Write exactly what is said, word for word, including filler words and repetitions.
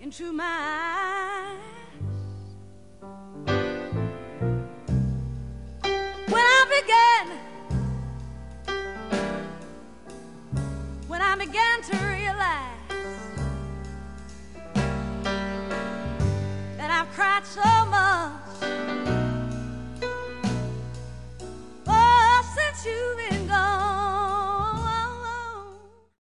into my eyes. When I began, when I began to realize that I've cried so much